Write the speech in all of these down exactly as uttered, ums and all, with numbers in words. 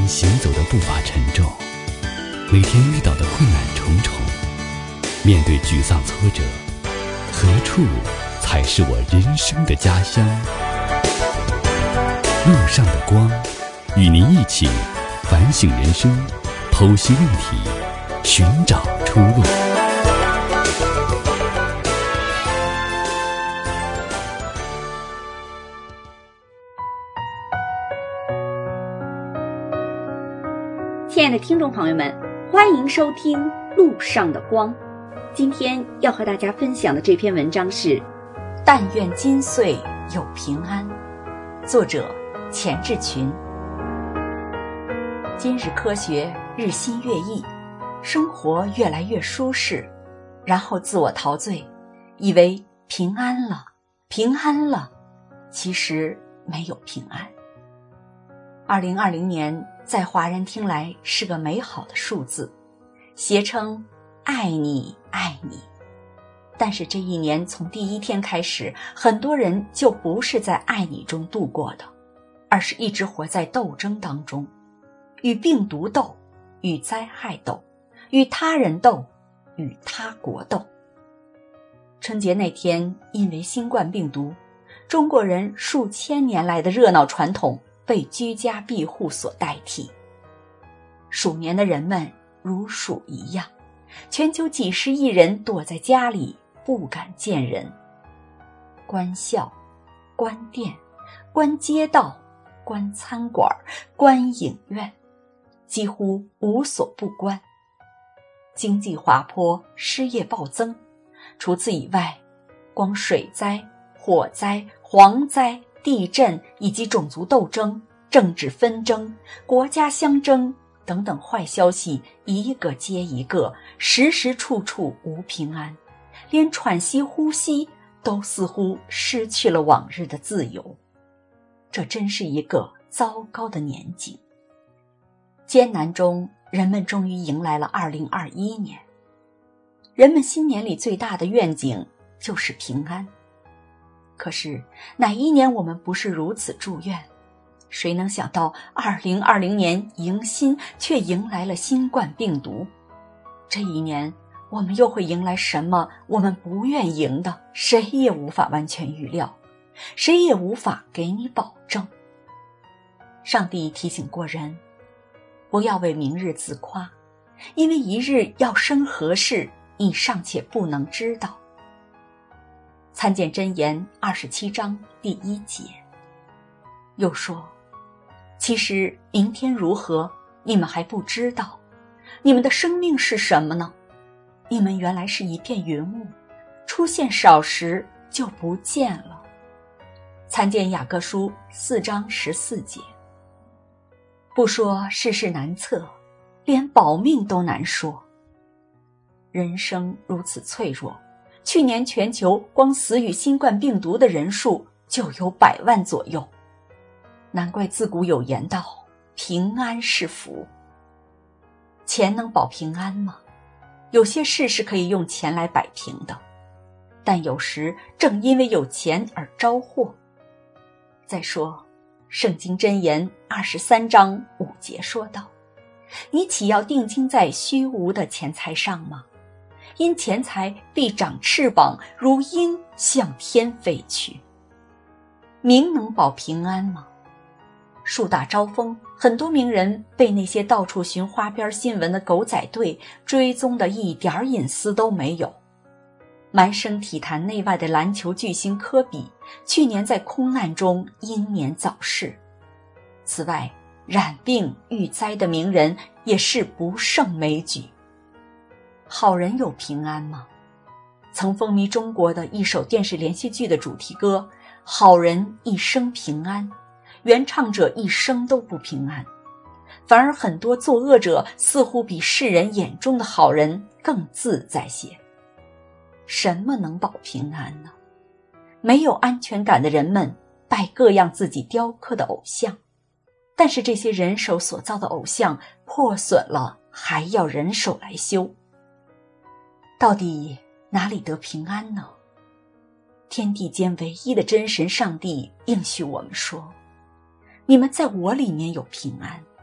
天行走的步伐沉重，每天遇到的困难重重，面对沮丧挫折，何处才是我人生的家乡？路上的光，与您一起反省人生，剖析问题，寻找出路。 亲爱的听众朋友们，欢迎收听《路上的光》。今天要和大家分享的这篇文章是《 但愿今岁有平安》，作者钱志群。今日科学日新月异，生活越来越舒适，然后自我陶醉，以为平安了，平安了，其实没有平安。二零二零年在华人听来是个美好的数字，谐称爱你爱你。但是这一年从第一天开始，很多人就不是在爱你中度过的，而是一直活在斗争当中，与病毒斗，与灾害斗，与他人斗，与他国斗。春节那天，因为新冠病毒，中国人数千年来的热闹传统被居家庇护所代替。鼠年的人们如鼠一样，全球几十亿人躲在家里不敢见人。关校、关店、关街道、关餐馆、关影院，几乎无所不关。经济滑坡，失业暴增。除此以外，光水灾、火灾、蝗灾、地震以及种族斗争、政治纷争、国家相争等等坏消息一个接一个，时时处处无平安，连喘息呼吸都似乎失去了往日的自由。这真是一个糟糕的年景。艰难中，人们终于迎来了二零二一年。人们新年里最大的愿景就是平安。可是哪一年我们不是如此祝愿？谁能想到二零二零年迎新却迎来了新冠病毒？这一年我们又会迎来什么我们不愿迎的？谁也无法完全预料，谁也无法给你保证。上帝提醒过人，不要为明日自夸，因为一日要生何事，你尚且不能知道。参见箴言二十七章第一节。又说，其实明天如何，你们还不知道。你们的生命是什么呢？你们原来是一片云雾，出现少时就不见了。参见雅各书四章十四节。不说世事难测，连保命都难说。人生如此脆弱，去年全球光死于新冠病毒的人数就有百万左右。难怪自古有言道，平安是福。钱能保平安吗？有些事是可以用钱来摆平的，但有时正因为有钱而招祸。再说圣经箴言二十三章五节说道，你岂要定睛在虚无的钱财上吗？因钱财必长翅膀，如鹰向天飞去。名能保平安吗？树大招风，很多名人被那些到处寻花边新闻的狗仔队追踪的一点隐私都没有。满生体坛内外的篮球巨星科比，去年在空难中英年早逝。此外，染病遇灾的名人也是不胜枚举。好人有平安吗？曾风靡中国的一首电视连续剧的主题歌《好人一生平安》，原唱者一生都不平安，反而很多作恶者似乎比世人眼中的好人更自在些。什么能保平安呢？没有安全感的人们拜各样自己雕刻的偶像，但是这些人手所造的偶像破损了，还要人手来修。到底哪里得平安呢？天地间唯一的真神上帝应许我们说，你们在我里面有平安。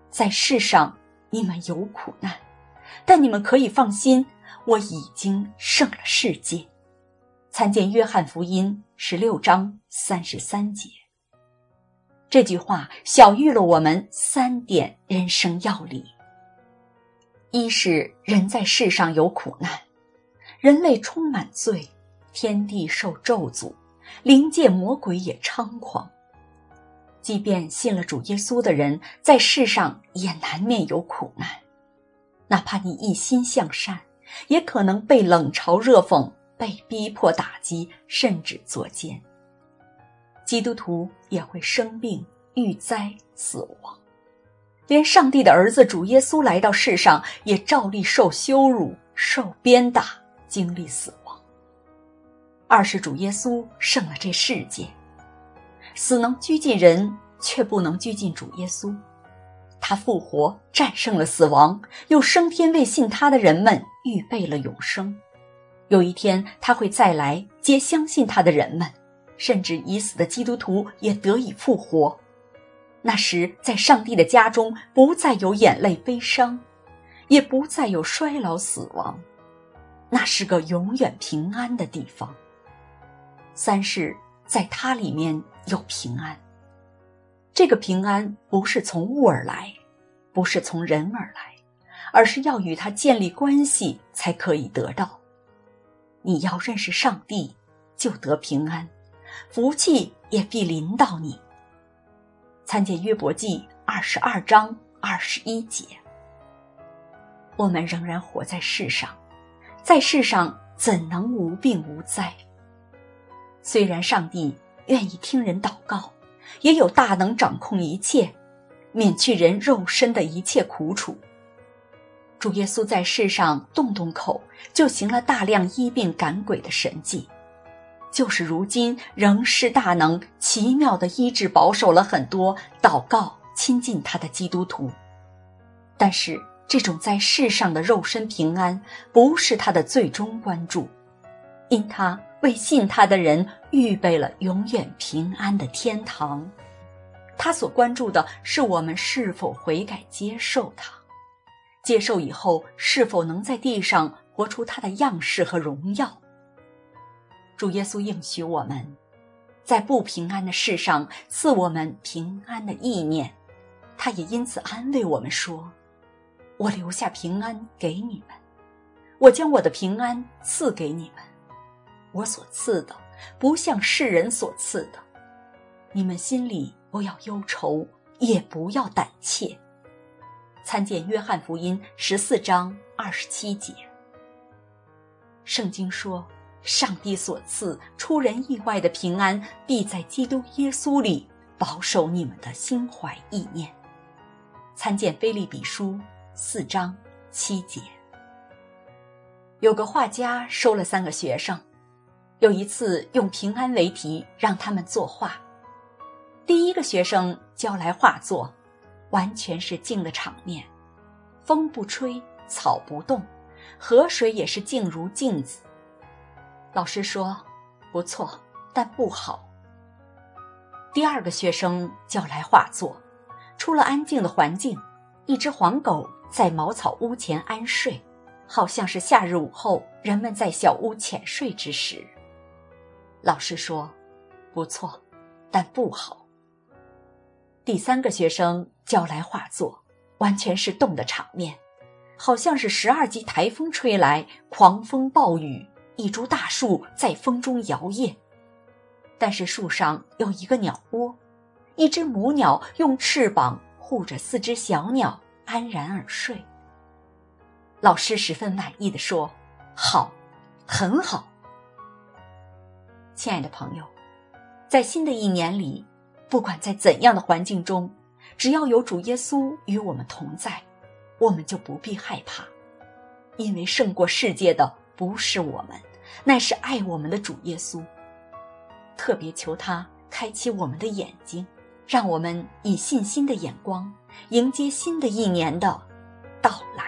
在世上你们有苦难，但你们可以放心，我已经胜了世界。参见约翰福音十六章三十三节。这句话晓喻了我们三点人生要理。一是人在世上有苦难，人类充满罪，天地受咒诅，灵界魔鬼也猖狂。即便信了主耶稣的人，在世上也难免有苦难。哪怕你一心向善，也可能被冷嘲热讽，被逼迫打击，甚至作奸。基督徒也会生病、遇灾、死亡。连上帝的儿子主耶稣来到世上，也照例受羞辱、受鞭打，经历死亡。二是主耶稣胜了这世界，死能拘禁人，却不能拘禁主耶稣。他复活，战胜了死亡，又升天为信他的人们预备了永生。有一天他会再来接相信他的人们，甚至已死的基督徒也得以复活。那时在上帝的家中，不再有眼泪悲伤，也不再有衰老死亡，那是个永远平安的地方。三是在他里面有平安。这个平安不是从物而来，不是从人而来，而是要与他建立关系才可以得到。你要认识上帝，就得平安，福气也必临到你。参见约伯记二十二章二十一节。我们仍然活在世上，在世上怎能无病无灾？虽然上帝愿意听人祷告，也有大能掌控一切，免去人肉身的一切苦楚。主耶稣在世上动动口，就行了大量医病赶鬼的神迹，就是如今仍是大能奇妙地医治保守了很多祷告亲近他的基督徒。但是这种在世上的肉身平安不是他的最终关注，因他为信他的人预备了永远平安的天堂。他所关注的是我们是否悔改接受他，接受以后是否能在地上活出他的样式和荣耀。主耶稣应许我们，在不平安的世上赐我们平安的意念，他也因此安慰我们说，我留下平安给你们，我将我的平安赐给你们，我所赐的不像世人所赐的，你们心里不要忧愁，也不要胆怯。参见约翰福音十四章二十七节。圣经说，上帝所赐出人意外的平安，必在基督耶稣里保守你们的心怀意念。参见腓立比书四章七节。有个画家收了三个学生，有一次用平安为题让他们作画。第一个学生交来画作，完全是静的场面，风不吹，草不动，河水也是静如镜子。老师说，不错，但不好。第二个学生叫来画作，出了安静的环境，一只黄狗在茅草屋前安睡，好像是夏日午后人们在小屋浅睡之时。老师说，不错，但不好。第三个学生叫来画作，完全是动的场面，好像是十二级台风吹来，狂风暴雨，一株大树在风中摇曳，但是树上有一个鸟窝，一只母鸟用翅膀护着四只小鸟，安然而睡。老师十分满意地说，好，很好。亲爱的朋友，在新的一年里，不管在怎样的环境中，只要有主耶稣与我们同在，我们就不必害怕，因为胜过世界的不是我们，乃是爱我们的主耶稣。特别求他开启我们的眼睛，让我们以信心的眼光迎接新的一年的到来。